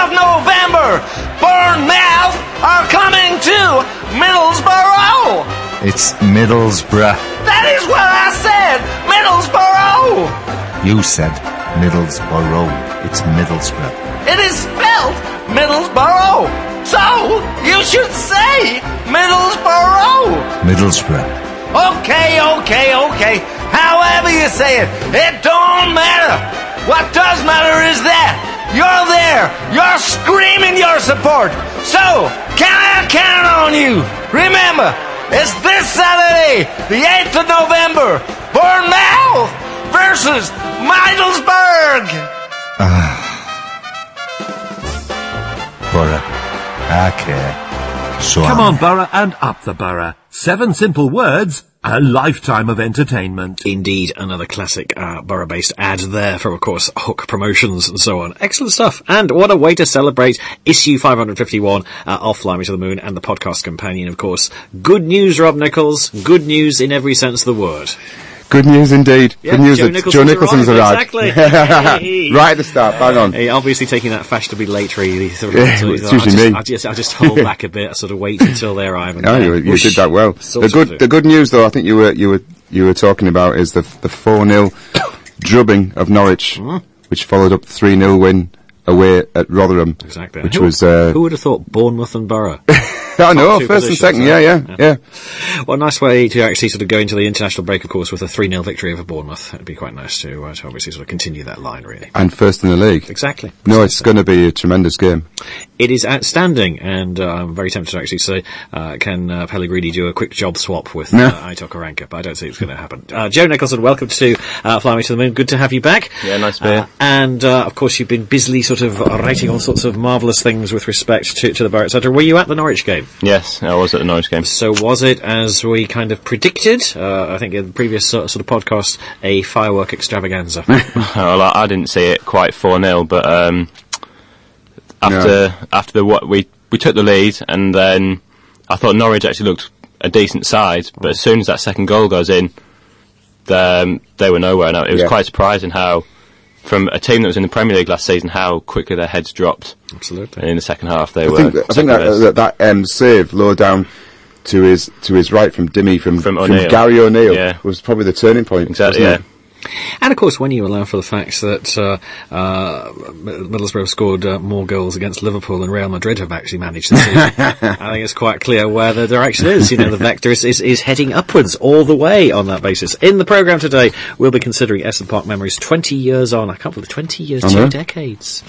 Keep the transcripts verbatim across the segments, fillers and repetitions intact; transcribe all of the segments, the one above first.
of November, Bournemouth are coming to Middlesbrough. It's Middlesbrough. That is what I said, Middlesbrough. You said Middlesbrough. It's Middlesbrough. It is spelled Middlesbrough. So, you should say Middlesbrough. Middlesbrough. Okay, okay, okay. However you say it, it don't matter. What does matter is that you're there. You're screaming your support. So, can I count on you? Remember, it's this Saturday, the eighth of November, Bournemouth versus Middlesbrough. Ah. Borough. Okay. So Come I'm- on, Borough, and up the Borough. Seven simple words, a lifetime of entertainment. Indeed, another classic uh, Borough-based ad there from, of course, Hook Promotions and so on. Excellent stuff. And what a way to celebrate issue five hundred fifty-one uh, of Fly Me to the Moon and the podcast companion, of course. Good news, Rob Nichols. Good news in every sense of the word. Good news indeed. Yeah, Good news Joe that Nicholson's Joe Nicholson's arrived, arrived. exactly. Right at the start, bang on. Hey, obviously taking that fashionably late really. Sort of, Yeah, sort of, it's I usually just, me. I just, I just hold back a bit, I sort of wait until they arrive. And No, then you, you whoosh, did that well. sort The of good, do. the good news, though, I think you were you were you were talking about is the the four nil drubbing of Norwich, Mm. which followed up three nil win away at Rotherham. Exactly. Which Who- was uh, Who would have thought Bournemouth and Borough? I know, two first and positions, second, uh, yeah, yeah, yeah. yeah. Well, a nice way to actually sort of go into the international break, of course, with a three nil victory over Bournemouth. It'd be quite nice to, uh, to obviously sort of continue that line, really. And first in the league. Exactly. No, it's going to be a tremendous game. It is outstanding, and uh, I'm very tempted to actually say, uh, can uh, Pellegrini do a quick job swap with No. uh, Aitor Karanka, but I don't think it's going to happen. Uh, Joe Nicholson, welcome to uh, Fly Me to the Moon. Good to have you back. Yeah, nice to be here. Uh, and, uh, of course, you've been busily sort of writing all sorts of marvellous things with respect to, to the Borough, et cetera. Were you at the Norwich game? Yes, I was at the Norwich game. So was it, as we kind of predicted, uh, I think in the previous sort of, sort of podcast, a firework extravaganza? Well, I, I didn't see it quite four nil, but um, after No. after the what we we took the lead, and then I thought Norwich actually looked a decent side, but as soon as that second goal goes in, the, um, they were nowhere. And it was Yeah. quite surprising how, from a team that was in the Premier League last season, how quickly their heads dropped. Absolutely. And in the second half, they I were. think, I think that, second that, that um, save low down to his to his right from Dimmy from, From from, O'Neill. Gary O'Neill Yeah. was probably the turning point. Exactly, wasn't yeah. it? And of course, when you allow for the fact that uh, uh, Middlesbrough scored uh, more goals against Liverpool than Real Madrid have actually managed this season, I think it's quite clear where the direction is. You know, the vector is, is, is heading upwards all the way on that basis. In the programme today, we'll be considering Essendon Park Memories twenty years on. I can't believe twenty years, I two know. decades.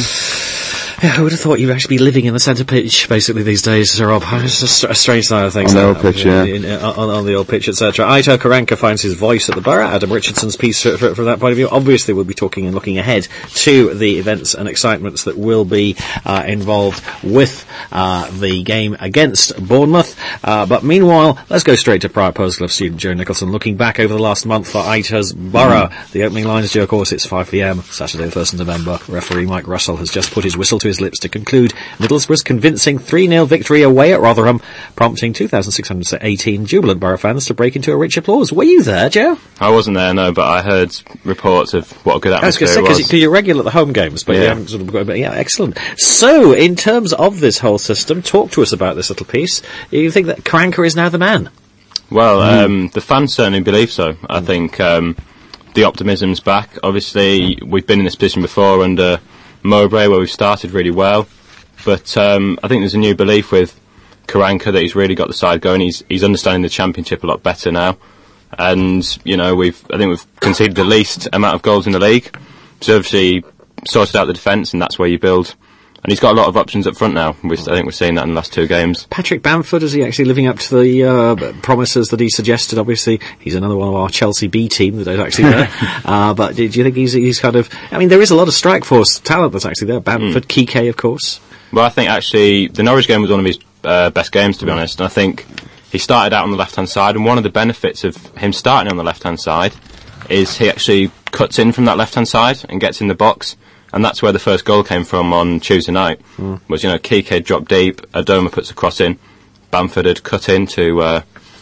Yeah, who would have thought you'd actually be living in the centre pitch, basically, these days, Sir Rob? It's a, str- a strange side of things. On the uh, old pitch, yeah. in- in- on, on the old pitch, et cetera. Aitor Karanka finds his voice at the Borough. Adam Richardson's piece for, for, from that point of view. Obviously, we'll be talking and looking ahead to the events and excitements that will be uh, involved with uh, the game against Bournemouth. Uh, but meanwhile, let's go straight to Prior Post Club student Joe Nicholson, looking back over the last month for Aitor's Borough. Mm. The opening lines, Joe, of course, it's five p.m, Saturday the first of November. Referee Mike Russell has just put his whistle to his lips to conclude Middlesbrough's convincing three nil victory away at Rotherham, prompting two thousand six hundred eighteen jubilant Borough fans to break into a rich applause. Were you there, Joe? I wasn't there, no, but I heard reports of what a good I was atmosphere going to say, it because was. you're regular at the home games, but you Yeah. haven't sort of got, but yeah, excellent. So, in terms of this whole system, talk to us about this little piece. You think that Karanka is now the man? Well, um, the fans certainly believe so. I think um, the optimism's back. Obviously, we've been in this position before under Mowbray, where we've started really well. But um, I think there's a new belief with Karanka that he's really got the side going. He's he's understanding the Championship a lot better now. And, you know, we've I think we've conceded the least amount of goals in the league. So obviously sorted out the defence, and that's where you build. And he's got a lot of options up front now. We, I think we're seeing that in the last two games. Patrick Bamford, is he actually living up to the uh, promises that he suggested? Obviously, he's another one of our Chelsea B team that is actually there. uh, but do you think he's, he's kind of... I mean, there is a lot of strike force talent that's actually there. Bamford, mm. Kike, of course. Well, I think actually the Norwich game was one of his uh, best games, to be honest. And I think he started out on the left-hand side, and one of the benefits of him starting on the left-hand side is he actually cuts in from that left-hand side and gets in the box. And that's where the first goal came from on Tuesday night. Mm. Was, you know, Kike dropped deep, Adoma puts a cross in, Bamford had cut in to uh,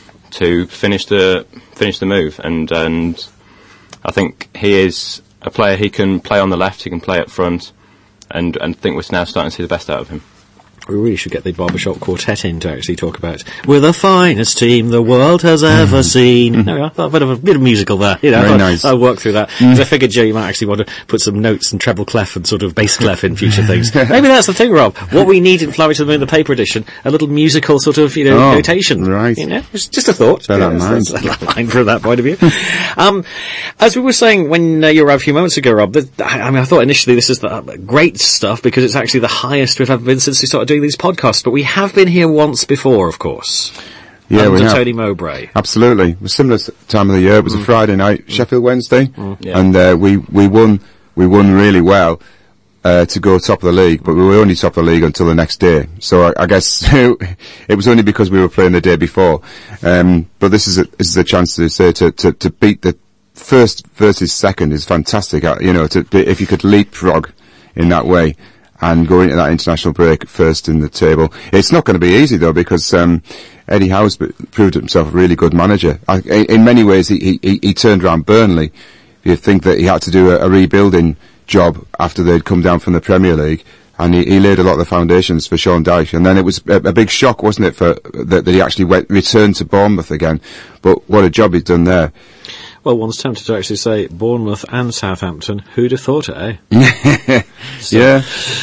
to finish the finish the move, and and I think he is a player. He can play on the left, he can play up front, and and think we're now starting to see the best out of him. We really should get the Barbershop Quartet in to actually talk about we're the finest team the world has ever seen. There we are. A bit of a bit of musical there. You know, Very I'll, nice. I'll work through that. Because I figured, Joe, you might actually want to put some notes and treble clef and sort of bass clef in future things. Maybe that's the thing, Rob. What we need in Flowery to the Moon, the paper edition, a little musical sort of, you know, Oh, notation. right. You know, just, just a thought. Bear that in Yeah, mind. that's- that's a line from that point of view. um, as we were saying when uh, you arrived a few moments ago, Rob, that, I, I mean, I thought initially this is the, uh, great stuff because it's actually the highest we've ever been since we started doing these podcasts. But we have been here once before, of course. Yeah, we under have. Tony Mowbray. Absolutely. It was similar s- time of the year. It was a Friday night, Sheffield Wednesday, Yeah. and uh, we we won we won really well uh, to go top of the league. But we were only top of the league until the next day. So I, I guess it was only because we were playing the day before. Um, but this is a, this is a chance to say to, to to beat the first versus second is fantastic. Uh, You know, to, if you could leapfrog in that way and go into that international break first in the table. It's not going to be easy though, because um, Eddie Howe's b- proved himself a really good manager. I, in, in many ways, he, he, he turned around Burnley. You think that he had to do a, a rebuilding job after they'd come down from the Premier League, and he, he laid a lot of the foundations for Sean Dyche. And then it was a, a big shock, wasn't it, for that, that he actually went, returned to Bournemouth again. But what a job he's done there. Well, one's tempted to actually say Bournemouth and Southampton. Who'd have thought it, eh? So- Yeah.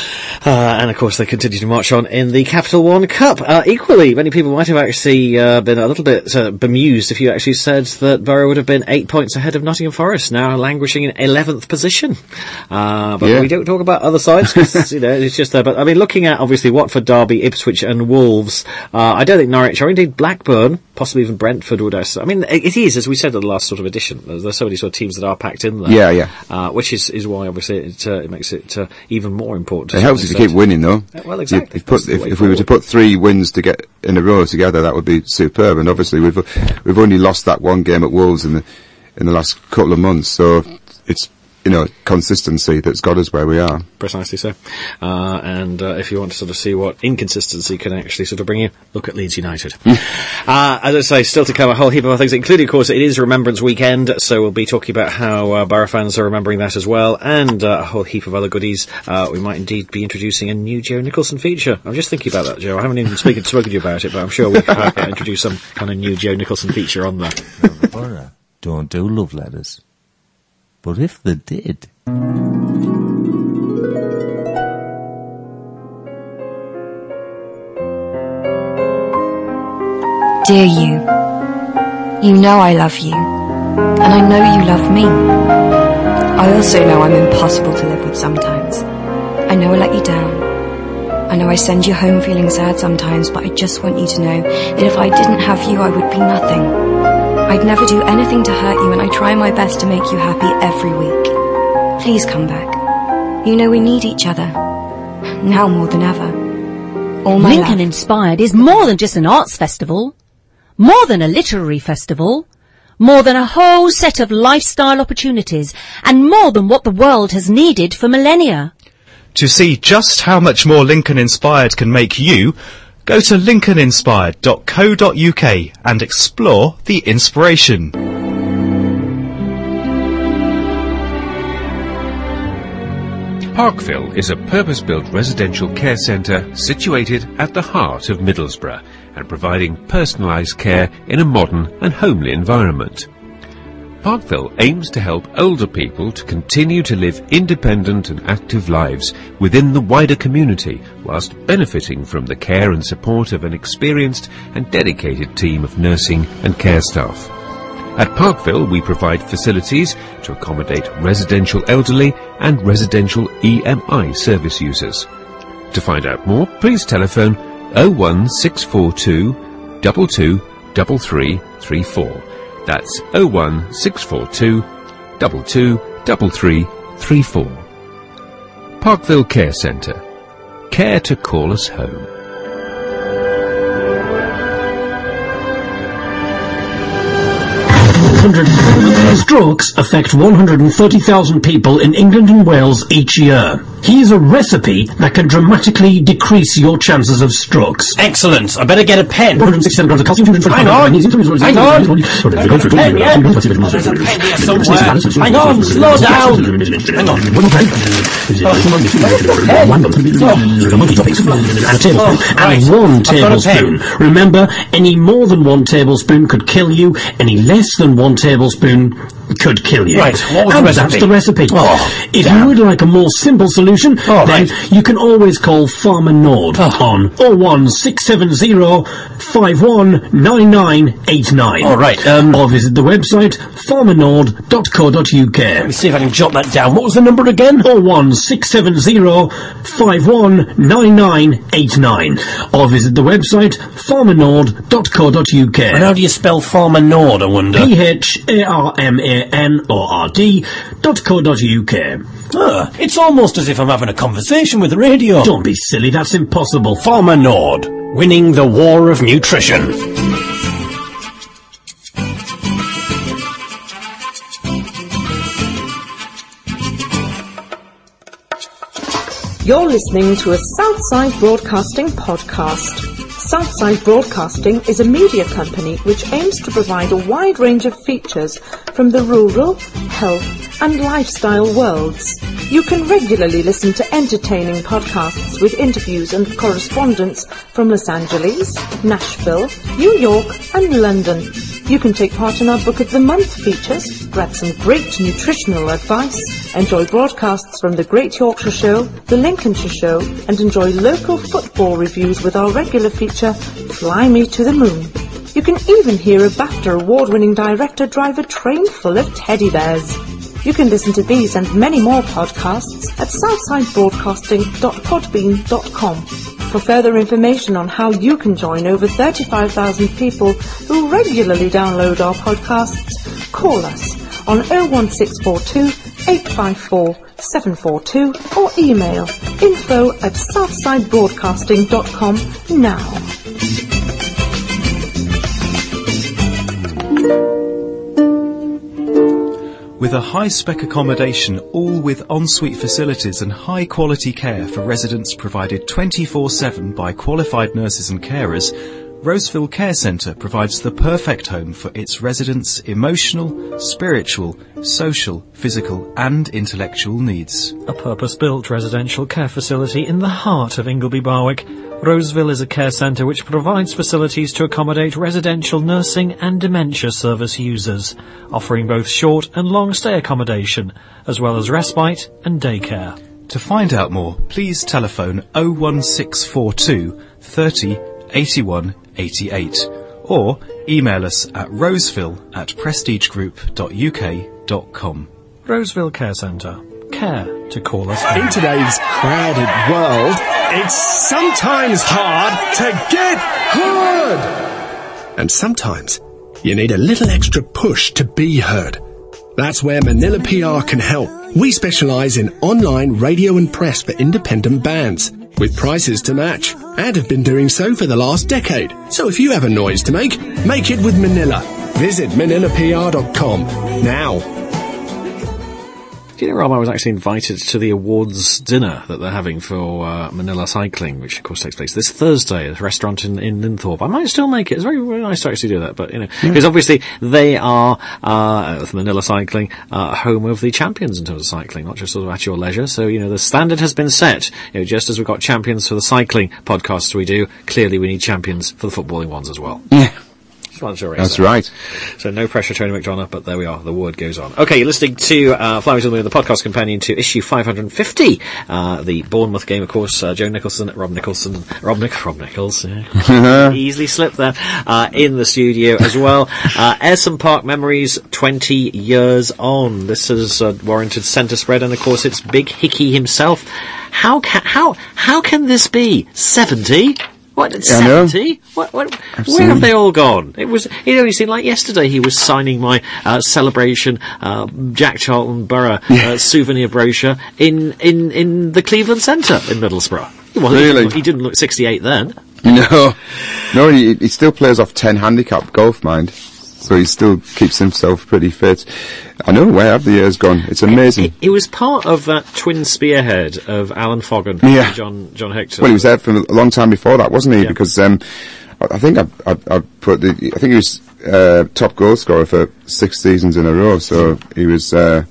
Uh, and of course they continue to march on in the Capital One Cup. Uh, equally, many people might have actually uh, been a little bit uh, bemused if you actually said that Borough would have been eight points ahead of Nottingham Forest, now languishing in eleventh position. Uh, but Yeah. we don't talk about other sides, because, you know, it's just there. But, I mean, looking at, obviously, Watford, Derby, Ipswich and Wolves, uh, I don't think Norwich, or indeed Blackburn, possibly even Brentford would, I s- I mean, it it is, as we said at the last sort of edition, there's, there's so many sort of teams that are packed in there. Yeah, yeah. Uh, which is, is why, obviously, it, uh, it makes it uh, even more important. to It helps if you certain keep winning, though. Yeah, well, You- exactly. If, put, That's the if, way if we were to forward. put three wins to get in a row together, that would be superb. And obviously, we've we've only lost that one game at Wolves in the in the last couple of months, so it's, you know, consistency that's got us where we are. Precisely so. Uh, and uh, if you want to sort of see what inconsistency can actually sort of bring you, look at Leeds United. uh, as I say, still to come a whole heap of other things, including, of course, it is Remembrance Weekend, so we'll be talking about how uh, Borough fans are remembering that as well, and uh, a whole heap of other goodies. Uh, we might indeed be introducing a new Joe Nicholson feature. I'm just thinking about that, Joe. I haven't even speaken, spoken to you about it, but I'm sure we could uh, introduce some kind of new Joe Nicholson feature on there. The Borough don't do love letters. But if they did... Dear you, you know I love you, and I know you love me. I also know I'm impossible to live with sometimes. I know I let you down. I know I send you home feeling sad sometimes, but I just want you to know that if I didn't have you, I would be nothing. I'd never do anything to hurt you, and I try my best to make you happy every week. Please come back. You know we need each other. Now more than ever. All my Lincoln love. Inspired is more than just an arts festival, more than a literary festival, more than a whole set of lifestyle opportunities, and more than what the world has needed for millennia. To see just how much more Lincoln Inspired can make you, go to lincoln inspired dot co dot uk and explore the inspiration. Parkville is a purpose-built residential care centre situated at the heart of Middlesbrough and providing personalised care in a modern and homely environment. Parkville aims to help older people to continue to live independent and active lives within the wider community whilst benefiting from the care and support of an experienced and dedicated team of nursing and care staff. At Parkville, we provide facilities to accommodate residential elderly and residential E M I service users. To find out more, please telephone oh one six four two, two two three three three four. That's oh one six four two, two two three three three four. Parkville Care Centre. Care to call us home. Strokes affect one hundred thirty thousand people in England and Wales each year. Here's a recipe that can dramatically decrease your chances of strokes. Excellent. I better get a pen. one hundred sixty-seven grams of calcium. Hang on. Hang on. I've got a pen, yeah. There's a pen here somewhere. Hang on. Slow down. Hang on. And a tablespoon. And one tablespoon. Remember, any more than one tablespoon could kill you. Any less than one tablespoon could kill you. Right, what was and the recipe? that's the recipe. Oh, if damn. you would like a more simple solution, Oh, then right. you can always call Farmer Nord Oh. on oh one six seven zero five one nine nine eight nine. All right, um, or visit the website farmer nord dot co dot uk. Let me see if I can jot that down. What was the number again? oh one six seven zero five one nine nine eight nine. Or visit the website farmer nord dot co dot uk. And how do you spell Farmer Nord, I wonder? P H A R M A N O R D dot co dot uk. Ah, it's almost as if I'm having a conversation with the radio. Don't be silly, that's impossible. Farmer Nord, winning the war of nutrition. You're listening to a Southside Broadcasting podcast. Southside Broadcasting is a media company which aims to provide a wide range of features from the rural, health and lifestyle worlds. You can regularly listen to entertaining podcasts with interviews and correspondence from Los Angeles, Nashville, New York and London. You can take part in our Book of the Month features, grab some great nutritional advice, enjoy broadcasts from the Great Yorkshire Show, the Lincolnshire Show, and enjoy local football reviews with our regular feature, Fly Me to the Moon. You can even hear a BAFTA award-winning director drive a train full of teddy bears. You can listen to these and many more podcasts at southside broadcasting dot podbean dot com. For further information on how you can join over thirty-five thousand people who regularly download our podcasts, call us on oh one six four two eight five four seven four two or email info at southside broadcasting dot com now. With a high-spec accommodation, all with ensuite facilities and high-quality care for residents provided twenty-four seven by qualified nurses and carers, Roseville Care Centre provides the perfect home for its residents' emotional, spiritual, social, physical and intellectual needs. A purpose-built residential care facility in the heart of Ingleby Barwick, Roseville is a care centre which provides facilities to accommodate residential nursing and dementia service users, offering both short and long stay accommodation, as well as respite and daycare. To find out more, please telephone oh one six four two thirty eighty-one eighty-eight or email us at roseville at prestigegroup dot u k dot com. Roseville Care Centre. Care to call us home. In today's crowded world, it's sometimes hard to get heard. And sometimes you need a little extra push to be heard. That's where Manila P R can help. We specialise in online radio and press for independent bands, with prices to match, and have been doing so for the last decade. So if you have a noise to make, make it with Manila. Visit manila p r dot com now. Do you know, Rob, I was actually invited to the awards dinner that they're having for uh, Manila Cycling, which of course takes place this Thursday at a restaurant in, in Linthorpe. I might still make it. It's very, very nice to actually do that, but, you know, because yeah. obviously they are, uh, with Manila Cycling, uh, home of the champions in terms of cycling, not just sort of at your leisure. So, you know, the standard has been set. You know, just as we've got champions for the cycling podcasts we do, clearly we need champions for the footballing ones as well. Yeah. That's that. right. So no pressure, Tony McDonough, but there we are. The word goes on. Okay, you're listening to uh, Fly Me to the Moon, the podcast companion to issue five hundred fifty. Uh, the Bournemouth game, of course. Uh, Joe Nicholson, Rob Nicholson, Rob, Nic- Rob Nichols, yeah. easily slipped there, uh, in the studio as well. Uh, Ayresome Park Memories, twenty years on. This has uh, warranted centre spread, and of course it's Big Hickey himself. How can how how can this be seventy? What, seventy? What, what, where have they all gone? It was, it only seemed like yesterday he was signing my, uh, celebration, uh, Jack Charlton Borough, uh, souvenir brochure in, in, in the Cleveland Centre in Middlesbrough. Well, really? He didn't, he didn't look sixty-eight then. No. No, he, he still plays off ten handicap golf, mind. so he still keeps himself pretty fit. I know, where have the years gone? It's amazing. He, he was part of that twin spearhead of Alan Foggen Yeah. and John, John Hector. Well, he was there for a long time before that, wasn't he? Yeah. Because um, I, I think I, I, I put the. I think he was uh, top goal scorer for six seasons in a row. So he was. Uh,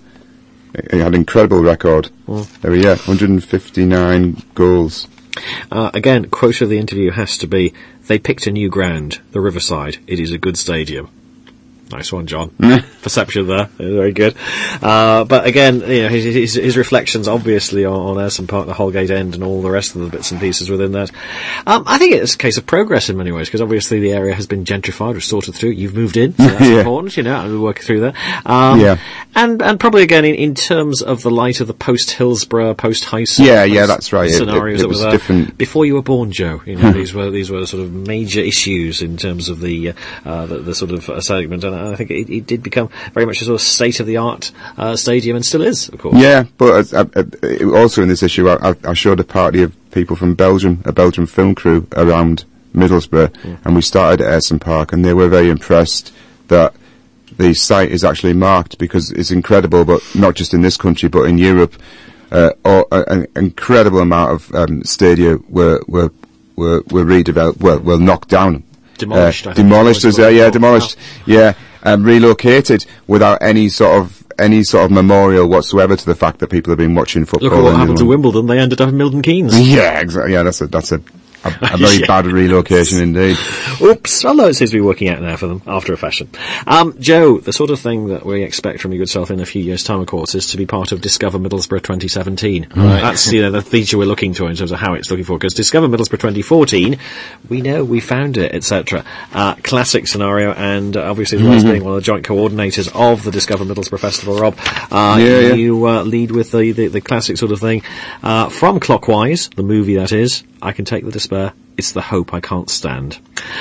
he had an incredible record. Mm. There we are, one hundred fifty-nine goals. Uh, again, quote of the interview has to be, they picked a new ground, the Riverside. It is a good stadium. Nice one, John. Perception there. Very good. Uh, but again, you know, his, his, his reflections, obviously, on, on Ayresome Park, the Holgate End, and all the rest of the bits and pieces within that. Um, I think it's a case of progress in many ways, because obviously the area has been gentrified or sorted through. You've moved in, so that's Yeah. important, you know, and we're working through that. Um, Yeah. And, and probably, again, in, in terms of the light of the post-Hillsborough, post-Heysel Yeah, yeah, that's right. It- scenarios it- it that was were there. different. Before you were born, Joe, you know, these were these were sort of major issues in terms of the uh, uh, the, the sort of uh, segment, and I think it, it did become very much a sort of state-of-the-art uh, stadium, and still is, of course. Yeah, but uh, uh, uh, also in this issue, I, I showed a party of people from Belgium, a Belgian film crew around Middlesbrough, Mm. and we started at Ayresome Park, and they were very impressed that the site is actually marked, because it's incredible, but not just in this country, but in Europe, uh, or, uh, an incredible amount of um, stadia were were were, were redeveloped, well, were knocked down. Demolished, Uh, I think. demolished, Demolished, as, uh, yeah, well. demolished, yeah, um, relocated without any sort of any sort of memorial whatsoever to the fact that people have been watching football. Look at what and happened to everyone- Wimbledon. They ended up in Milton Keynes. Yeah, exactly. Yeah, that's a that's a a, a very Yeah. bad relocation indeed. Oops, although it seems to be working out now for them, after a fashion. Um, Joe, the sort of thing that we expect from your good self in a few years' time, of course, is to be part of Discover Middlesbrough twenty seventeen. Right. That's, you know, the feature we're looking to in terms of how it's looking for, because Discover Middlesbrough twenty fourteen, we know, we found it, et cetera. Uh, classic scenario, and uh, obviously, as well as Mhm. being one of the joint coordinators of the Discover Middlesbrough Festival, Rob, uh, Yeah, yeah. you uh, lead with the, the, the classic sort of thing. Uh, from Clockwise, the movie that is, I Can Take the Despair, It's the Hope I Can't Stand.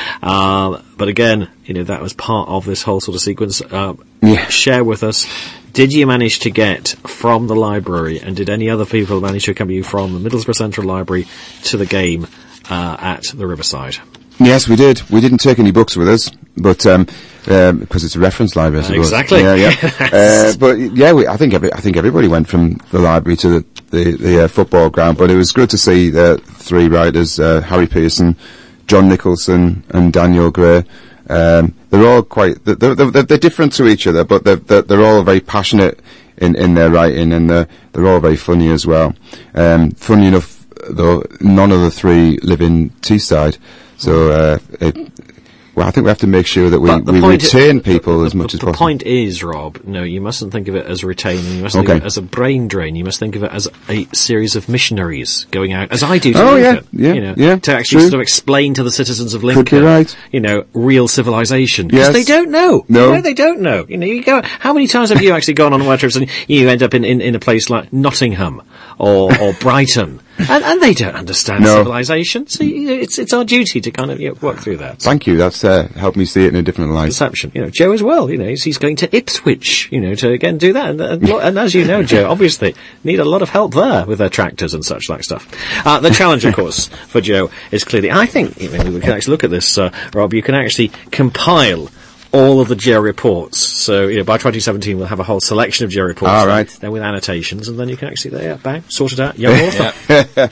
Uh, but again, you know, that was part of this whole sort of sequence. Uh, Yeah. Share with us, did you manage to get from the library, and did any other people manage to accompany you from the Middlesbrough Central Library to the game uh, at the Riverside? Yes, we did. We didn't take any books with us, but um, um, because it's a reference library, I suppose. Exactly. Yeah, yeah. uh, but yeah, we, I think every, I think everybody went from the library to the the, the uh, football ground. But it was good to see the three writers: uh, Harry Pearson, John Nicholson, and Daniel Gray. Um, they're all quite they're, they're, they're, they're different to each other, but they're they're, they're all very passionate in, in their writing, and they're they're all very funny as well. Um, funny enough, though, none of the three live in Teesside. So, uh, it, well, I think we have to make sure that we, But the we point retain i- people as the, much as the possible. point is, Rob, no, you mustn't think of it as retaining. You must think Okay. of it as a brain drain. You must think of it as a series of missionaries going out, as I do to Oh, yeah, Lincoln, yeah, you know, yeah, to actually true. sort of explain to the citizens of Lincoln, Could be right. you know, real civilization. Because Yes. they don't know. No. You know, they don't know. You know, you go, how many times have you actually gone on work trips and you end up in, in, in a place like Nottingham or, or Brighton, and, and they don't understand No. civilization. So you know, it's, it's our duty to kind of, you know, work through that. Thank you. That's uh, helped me see it in a different light. Perception, you know, Joe as well, you know, he's, he's going to Ipswich, you know, to again do that. And, and, lo- and as you know, Joe, obviously need a lot of help there with their tractors and such like stuff. Uh, the challenge, of course, for Joe is clearly, I think, you know, we can actually look at this, uh, Rob, you can actually compile all of the Joe reports. So, you know, by twenty seventeen we'll have a whole selection of Joe reports. All then- right. Then with annotations, and then you can actually, there, yeah, bang, sort it out, young author.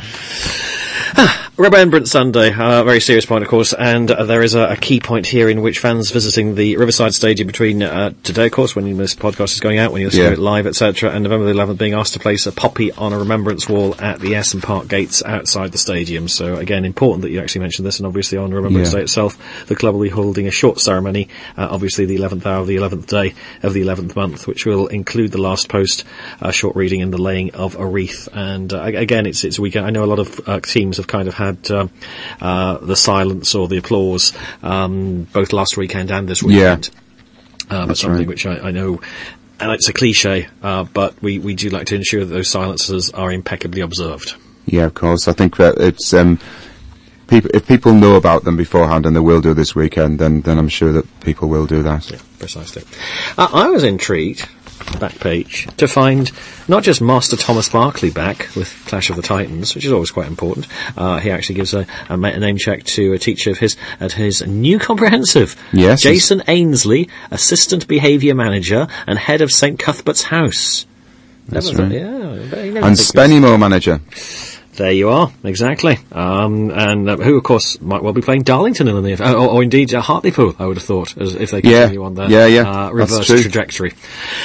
Remembrance Sunday, uh, very serious point, of course, and uh, there is a, a key point here in which fans visiting the Riverside Stadium between uh, today, of course, when this podcast is going out, when you listen Yeah. to it live, et cetera, and November the eleventh, being asked to place a poppy on a remembrance wall at the Ayresome Park gates outside the stadium. So, again, important that you actually mentioned this, and obviously on Remembrance Yeah. Day itself, the club will be holding a short ceremony, uh, obviously the eleventh hour of the eleventh day of the eleventh month, which will include the last post, uh, short reading, and the laying of a wreath. And uh, again, it's it's a weekend. I know a lot of uh, teams have kind of had um, uh, the silence or the applause um, both last weekend and this weekend. Uh, but That's something right. which I, I know, and it's a cliche, uh, but we, we do like to ensure that those silences are impeccably observed. Yeah, of course. I think that it's um, people. If people know about them beforehand, and they will do this weekend, then then I'm sure that people will do that. Yeah, precisely. Uh, I was intrigued back page to find not just Master Thomas Barkley back with Clash of the Titans, which is always quite important. Uh, he actually gives a, a name check to a teacher of his at his new comprehensive. Yes. Jason Ainsley, Assistant Behaviour Manager and Head of Saint Cuthbert's House. That's Never right. Thought, yeah, and Spennymoor manager. There you are, exactly. Um, and uh, who, of course, might well be playing Darlington in the uh, or, or indeed uh, Hartlepool, I would have thought, as, if they continue yeah. on their yeah, yeah. uh, reverse That's trajectory.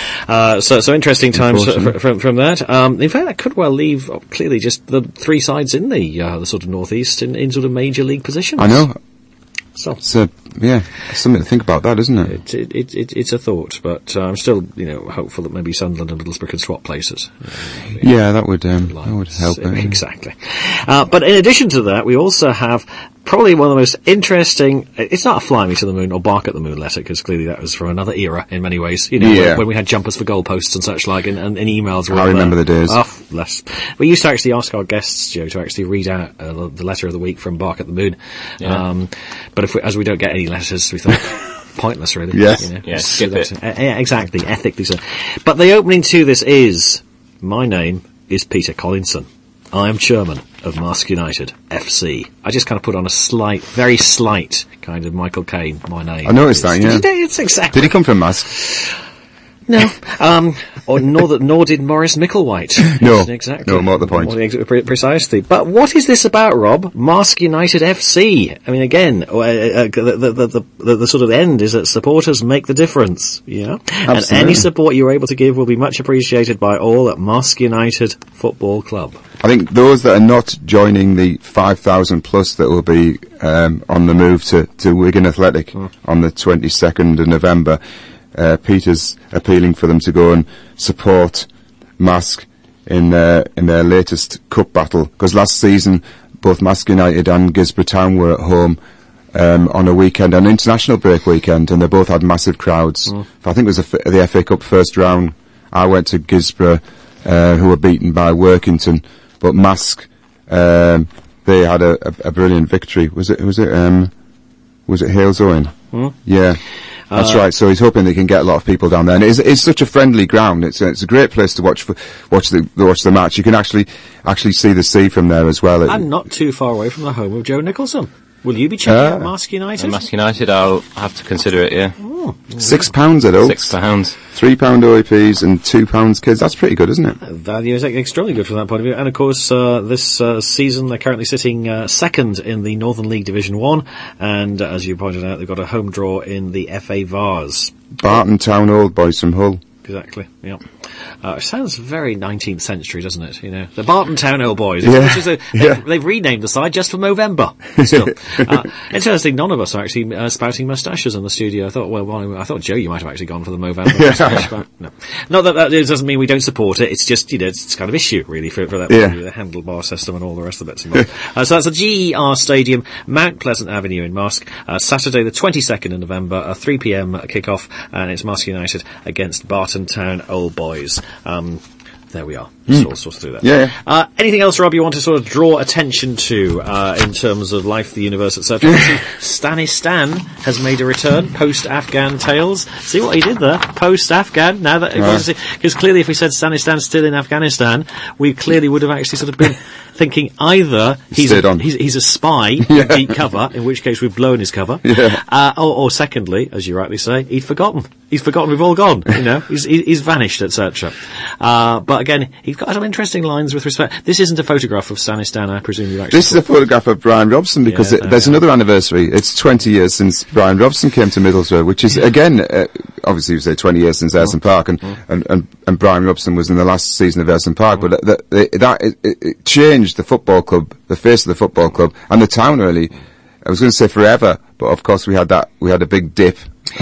Uh, so, so interesting times f- from from that. Um, in fact, that could well leave uh, clearly just the three sides in the uh, the sort of northeast in, in sort of major league positions. I know. So, it's a, yeah, something to think about that, isn't it? It, it, it, it's a thought, but uh, I'm still, you know, hopeful that maybe Sunderland and Middlesbrough can swap places. Uh, yeah, that would um, that would help. It, exactly. Uh, but in addition to that, we also have probably one of the most interesting. It's not a fly me to the moon or bark at the moon letter, because clearly that was from another era in many ways. You know, yeah. when, when we had jumpers for goalposts and such like, and, and, and emails. I remember there. the days. Oh, less. We used to actually ask our guests, Joe, to actually read out uh, the letter of the week from Bark at the Moon. Yeah. Um, but if we, as we don't get any letters, we thought pointless, really. Yes. You know, yeah, skip it. Uh, yeah, exactly, ethically so. But the opening to this is, my name is Peter Collinson. I am chairman of Mask United F C. I just kind of put on a slight, very slight kind of Michael Caine, my name. I noticed that, yeah. Did you, it's exactly. Did he come from Mask? No. Um, or nor, that, nor did Maurice Micklewhite. No. Exactly. No, more the point. More the, pre- precisely. But what is this about, Rob? Mask United F C. I mean, again, uh, uh, the, the, the, the, the sort of end is that supporters make the difference. Yeah. Absolutely. And any support you're able to give will be much appreciated by all at Mask United Football Club. I think those that are not joining the five thousand plus that will be um, on the move to, to Wigan Athletic mm. on the twenty-second of November, Uh, Peter's appealing for them to go and support Mask in their in their latest cup battle, because last season both Mask United and Gisborough Town were at home um, on a weekend, an international break weekend, and they both had massive crowds. Mm. I think it was the, the F A Cup first round. I went to Gisborough, uh, who were beaten by Workington, but Mask um, they had a, a, a brilliant victory. Was it was it um, was it Hales Owen? Mm. Yeah. That's uh, right. So he's hoping they can get a lot of people down there, and it's, it's such a friendly ground. It's a, it's a great place to watch for, watch the watch the match. You can actually actually see the sea from there as well. And not too far away from the home of Joe Nicholson. Will you be checking uh, out Mask United? Mask United, I'll have to consider it. Yeah. Oh, Six pounds adults. Six pounds. Three pound O A Ps and two pounds kids. That's pretty good, isn't it? Uh, that is extremely good from that point of view. And of course, uh, this uh, season they're currently sitting uh, second in the Northern League Division One, and uh, as you pointed out, they've got a home draw in the F A Vars. Barton Town Old Boys from Hull. Exactly. Yeah. Uh, it sounds very nineteenth century, doesn't it? You know, the Barton Town Old Boys. Yeah. Which is a, they've, yeah. they've renamed the side just for Movember. Still, uh, interesting. None of us are actually uh, spouting moustaches in the studio. I thought, well, well, I thought Joe, you might have actually gone for the Movember moustache. But no, not that that doesn't mean we don't support it. It's just, you know, it's, it's kind of issue really for, for that yeah. the handlebar system and all the rest of it. uh, so that's the G E R Stadium, Mount Pleasant Avenue in Mask. Uh, Saturday, the twenty-second of November, a three p m kick-off, and it's Mask United against Barton Town Old Boys. Um, there we are. Mm. Sort, sort of through that. Yeah. yeah. Uh, anything else, Rob, you want to sort of draw attention to uh, in terms of life, the universe, et cetera? Stanistan has made a return post-Afghan tales. See what he did there? Post-Afghan. Now that because uh. clearly, if we said Stanistan's still in Afghanistan, we clearly would have actually sort of been thinking either he's a, he's, he's a spy yeah. with deep cover, in which case we've blown his cover, yeah. uh, or, or secondly, as you rightly say, he'd forgotten. He's forgotten we've all gone. You know, he's he's vanished, et cetera. Uh, but again, he's got some interesting lines with respect. This isn't a photograph of Stanistan, I presume you actually. This is a photograph of Brian Robson, because yeah, it, there's another anniversary. It's twenty years since Brian Robson came to Middlesbrough, which is again, uh, obviously you say twenty years since Ayresome Park, and, mm. and, and and Brian Robson was in the last season of Ayresome Park, mm. but that that, that it, it changed the football club, the face of the football club, and the town really. I was going to say forever, but of course we had that. We had a big dip.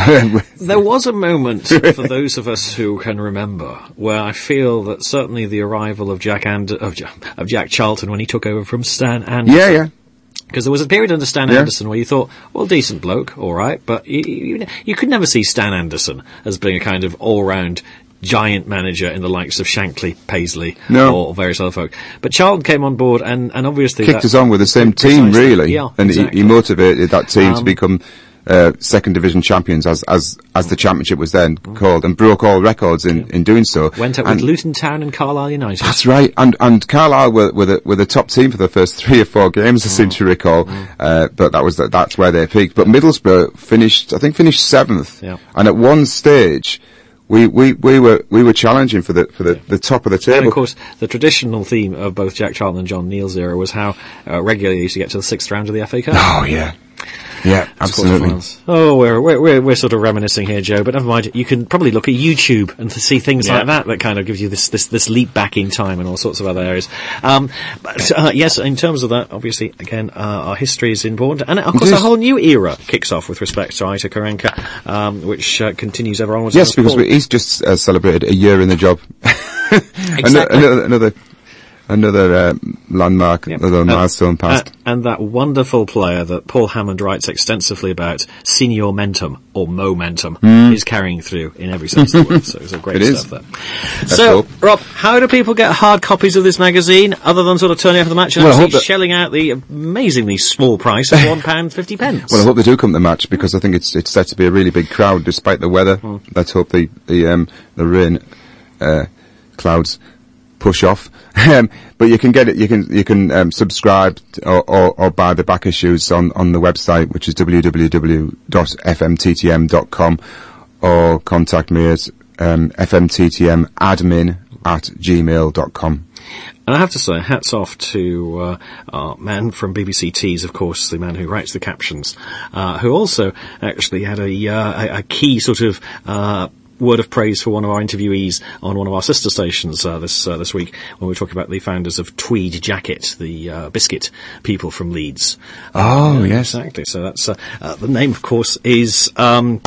There was a moment, for those of us who can remember, where I feel that certainly the arrival of Jack and of, of Jack Charlton when he took over from Stan Anderson. Yeah, yeah. Because there was a period under Stan yeah. Anderson where you thought, well, decent bloke, all right, but you, you, you could never see Stan Anderson as being a kind of all-round giant manager in the likes of Shankly, Paisley, no. or various other folk. But Charlton came on board and, and obviously... kicked that, us on with the same team, really. Yeah, and exactly. he, he motivated that team um, to become uh, second division champions, as as as the championship was then Mm. called, and broke all records in, in doing so. Went up and with Luton Town and Carlisle United. That's right, and and Carlisle were were the, were the top team for the first three or four games, I seem to recall. Uh, but that was the, that's where they peaked. But Middlesbrough finished, I think, finished seventh, Yeah. and at one stage. We, we, we were we were challenging for the for the, the top of the table. And of course, the traditional theme of both Jack Charlton and John Neal's era was how uh, regularly they used to get to the sixth round of the F A Cup. Oh yeah, yeah, absolutely. Quarterfinals. Oh, we're, we're we're we're sort of reminiscing here, Joe. But never mind. You can probably look at YouTube and to see things Yeah. like that that kind of gives you this, this this leap back in time and all sorts of other areas. Um, but uh, yes, in terms of that, obviously, again, uh, our history is important, and of course, a whole new era kicks off with respect to Aitor Karanka, um, which uh, continues ever onwards. Yes, because we, he's just uh, celebrated a year in the job. Exactly. another another, another uh, landmark, another milestone passed. Uh, and that wonderful player that Paul Hammond writes extensively about, Senior Mentum, or Momentum, Mm. is carrying through in every sense of the word. So it's a great It is. stuff there. Let's So, hope. Rob, how do people get hard copies of this magazine, other than sort of turning up for the match and Well, I actually hope that- shelling out the amazingly small price of one pound fifty pence? Well, I hope they do come to the match, because I think it's it's set to be a really big crowd despite the weather. Hmm. Let's hope the the um, the rain uh, clouds push off. Um, but you can get it. You can you can um, subscribe t- or, or or buy the back issues on on the website, which is w w w dot f m t t m dot com, or contact me at um, f m t t m admin at gmail dot com. And I have to say, hats off to uh, our man from B B C Tees, of course, the man who writes the captions, uh, who also actually had a, uh, a, a key sort of uh, word of praise for one of our interviewees on one of our sister stations uh, this uh, this week, when we were talking about the founders of Tweed Jacket, the uh, biscuit people from Leeds. Oh, Uh, yes. Exactly. So that's uh, uh, the name, of course, is... Um,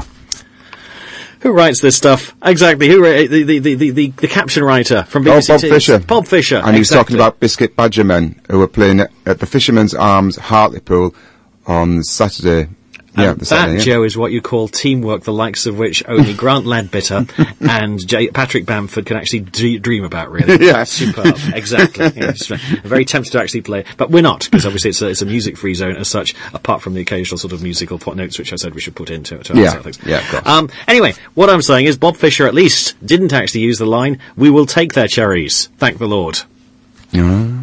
who writes this stuff? Exactly. Who uh, the, the, the, the, the, the caption writer from B B C Oh, Bob Tees? Fisher. Bob Fisher. And he was exactly. talking about Biscuit Badgermen, who were playing at, at the Fisherman's Arms, Hartlepool, on Saturday. Yeah, And the that, Saturday, yeah. Joe, is what you call teamwork, the likes of which only Grant Ledbetter and J- Patrick Bamford can actually d- dream about, really. Yeah. Superb. Exactly. Yeah, it's very tempted to actually play, but we're not, because obviously it's a, it's a music-free zone as such, apart from the occasional sort of musical pot notes, which I said we should put into it. to Yeah. answer things. Yeah, of course. Um, anyway, what I'm saying is Bob Fisher at least didn't actually use the line, "We will take their cherries, thank the Lord." Yeah.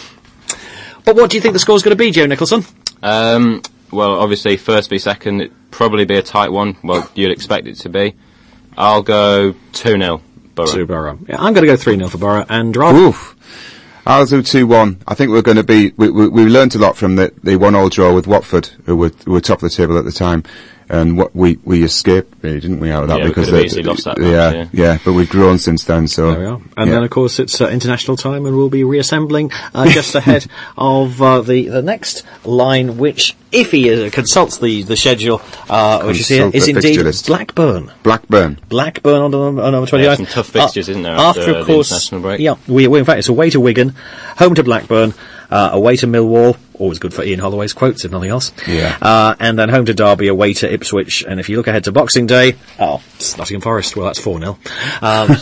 But what do you think the score's going to be, Joe Nicholson? Um, well, obviously, first v second, it'd probably be a tight one. Well, you'd expect it to be. I'll go two nil Borough. To Borough. Yeah, I'm going to go three nil for Borough, and Rob? Oof. I'll do two one. I think we're going to be... We, we, we learnt a lot from the, the one-all draw with Watford, who were, who were top of the table at the time. And what we, we escaped, really, didn't we, out of that? Yeah, we because could have the- easily lost that yeah, match, yeah. yeah, but we've grown since then, so... There we are. And yeah. then, of course, it's uh, international time, and we'll be reassembling uh, just ahead of uh, the the next line, which, if he uh, consults the, the schedule, uh, which is here, Consult is the indeed fixture list. Blackburn. Blackburn. Blackburn on, the, on number twenty-nine. Yeah, some tough fixtures, isn't there, After, after of the course, international break? Yeah, we, we, in fact, it's away to Wigan, home to Blackburn, uh, away to Millwall, always good for Ian Holloway's quotes, if nothing else. Yeah. Uh, and then home to Derby, away to Ipswich, and if you look ahead to Boxing Day, oh, it's Nottingham Forest, well, that's four nil. Um,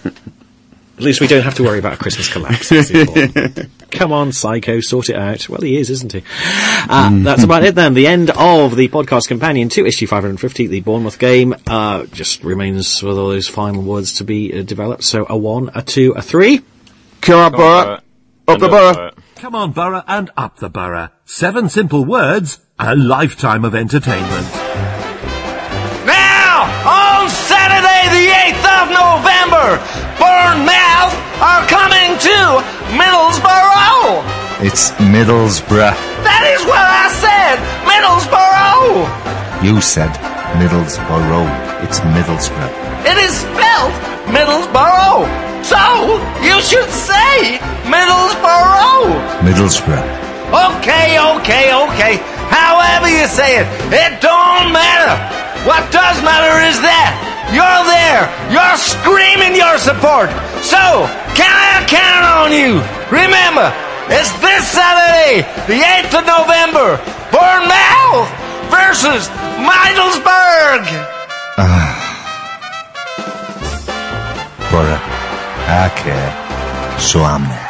at least we don't have to worry about a Christmas collapse. That's important. Come on, Psycho, sort it out. Well, he is, isn't he? Uh, that's about it then. The end of the podcast companion to issue five hundred fifty, the Bournemouth game. Uh, just remains with all those final words to be uh, developed. So a one, a two, a three. Come on, Borough. Up the Borough. Come on, Borough, and up the Borough. Seven simple words, a lifetime of entertainment. Now, on Saturday the eighth of November, Bournemouth are coming to Middlesbrough. It's Middlesbrough. That is what I said, Middlesbrough. You said Middlesbrough. It's Middlesbrough. It is spelled Middlesbrough. So, you should say Middlesbrough. Middlesbrough. Okay, okay, okay. However you say it, it don't matter. What does matter is that you're there. You're screaming your support. So, can I count on you? Remember, it's this Saturday, the eighth of November, Bournemouth versus Middlesbrough. Borough. Okay. So I'm there.